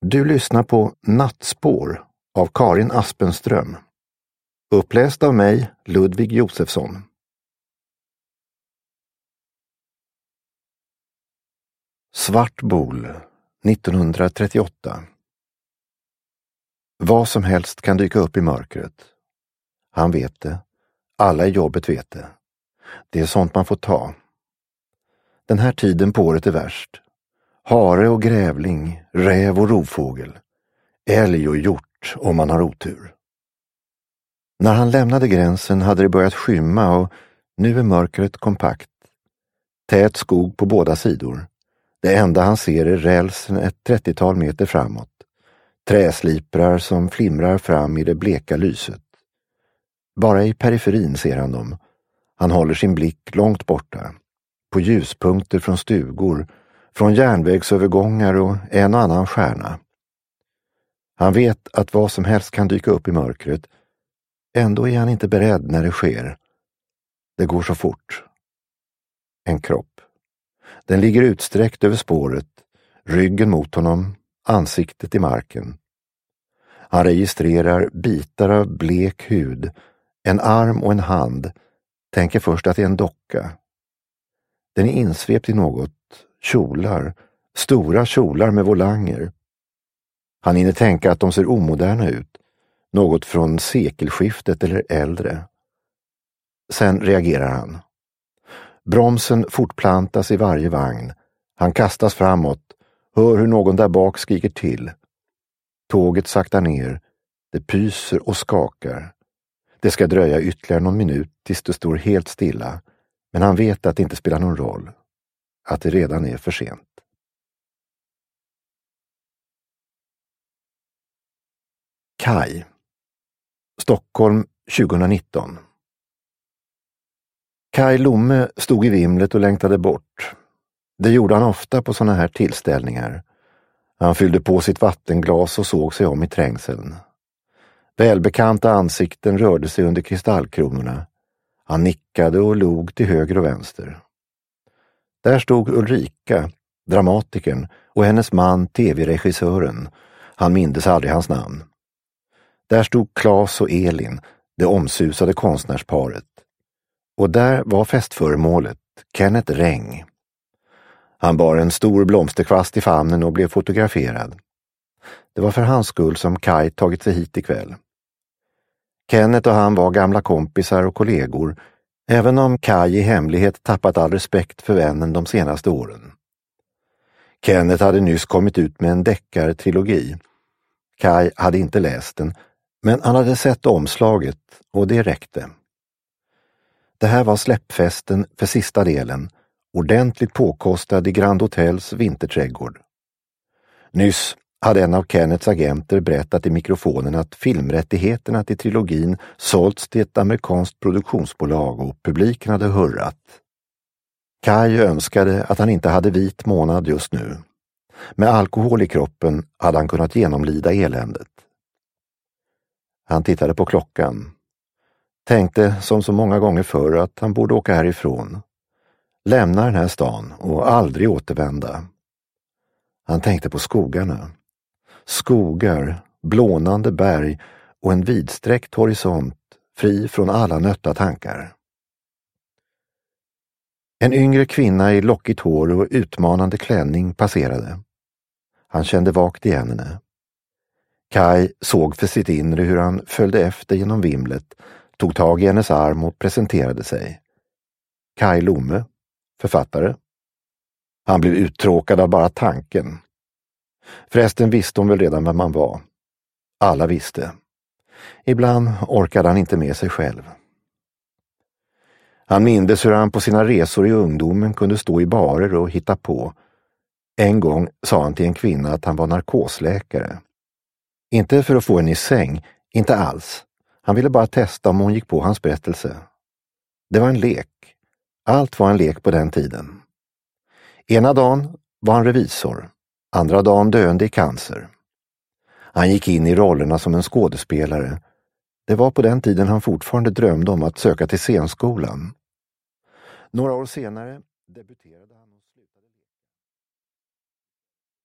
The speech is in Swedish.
Du lyssnar på Nattspår av Karin Aspenström. Uppläst av mig, Ludvig Josefsson. Svart bol, 1938. Vad som helst kan dyka upp i mörkret. Han vet det. Alla i jobbet vet det. Det är sånt man får ta. Den här tiden på året är värst. Hare och grävling, räv och rovfågel, älg och hjort om man har otur. När han lämnade gränsen hade det börjat skymma och nu är mörkret kompakt. Tät skog på båda sidor. Det enda han ser är rälsen ett 30-tal meter framåt. Träsliprar som flimrar fram i det bleka lyset. Bara i periferin ser han dem. Han håller sin blick långt borta. På ljuspunkter från stugor, från järnvägsövergångar och en och annan stjärna. Han vet att vad som helst kan dyka upp i mörkret. Ändå är han inte beredd när det sker. Det går så fort. En kropp. Den ligger utsträckt över spåret, ryggen mot honom, ansiktet i marken. Han registrerar bitar av blek hud, en arm och en hand, tänker först att det är en docka. Den är insvept i något, kjolar, stora kjolar med volanger. Han hinner tänka att de ser omoderna ut, något från sekelskiftet eller äldre. Sen reagerar han. Bromsen fortplantas i varje vagn. Han kastas framåt, hör hur någon där bak skriker till. Tåget saktar ner, det pyser och skakar. Det ska dröja ytterligare någon minut tills det står helt stilla, men han vet att det inte spelar någon roll. Att det redan är för sent. Kaj. Stockholm 2019. Kaj Lomme stod i vimlet och längtade bort. Det gjorde han ofta på såna här tillställningar. Han fyllde på sitt vattenglas och såg sig om i trängseln. Välbekanta ansikten rörde sig under kristallkronorna. Han nickade och log till höger och vänster. Där stod Ulrika, dramatikern, och hennes man, tv-regissören. Han mindes aldrig hans namn. Där stod Claes och Elin, det omsusade konstnärsparet. Och där var festföremålet, Kenneth Räng. Han bar en stor blomsterkvast i famnen och blev fotograferad. Det var för hans skull som Kaj tagit sig hit ikväll. Kenneth och han var gamla kompisar och kollegor, även om Kaj i hemlighet tappat all respekt för vännen de senaste åren. Kenneth hade nyss kommit ut med en deckartrilogi. Kaj hade inte läst den, men han hade sett omslaget och det räckte. Det här var släppfesten för sista delen, ordentligt påkostad i Grand Hotels vinterträdgård. Nyss hade en av Kenneths agenter berättat i mikrofonen att filmrättigheterna till trilogin sålts till ett amerikanskt produktionsbolag och publiken hade hurrat. Kaj önskade att han inte hade vit månad just nu. Med alkohol i kroppen hade han kunnat genomlida eländet. Han tittade på klockan. Tänkte som så många gånger förr att han borde åka härifrån. Lämna den här stan och aldrig återvända. Han tänkte på skogarna. Skogar, blånande berg och en vidsträckt horisont fri från alla nötta tankar. En yngre kvinna i lockigt hår och utmanande klänning passerade. Han kände vagt igen henne. Kaj såg för sitt inre hur han följde efter genom vimlet, tog tag i hennes arm och presenterade sig. Kaj Lomme, författare. Han blev uttråkad av bara tanken. Förresten visste hon väl redan vem man var. Alla visste. Ibland orkade han inte med sig själv. Han mindes hur han på sina resor i ungdomen kunde stå i barer och hitta på. En gång sa han till en kvinna att han var narkosläkare. Inte för att få en i säng, inte alls. Han ville bara testa om hon gick på hans berättelse. Det var en lek. Allt var en lek på den tiden. Ena dagen var han revisor, andra dagen döende i cancer. Han gick in i rollerna som en skådespelare. Det var på den tiden han fortfarande drömde om att söka till scenskolan. Några år senare debuterade han.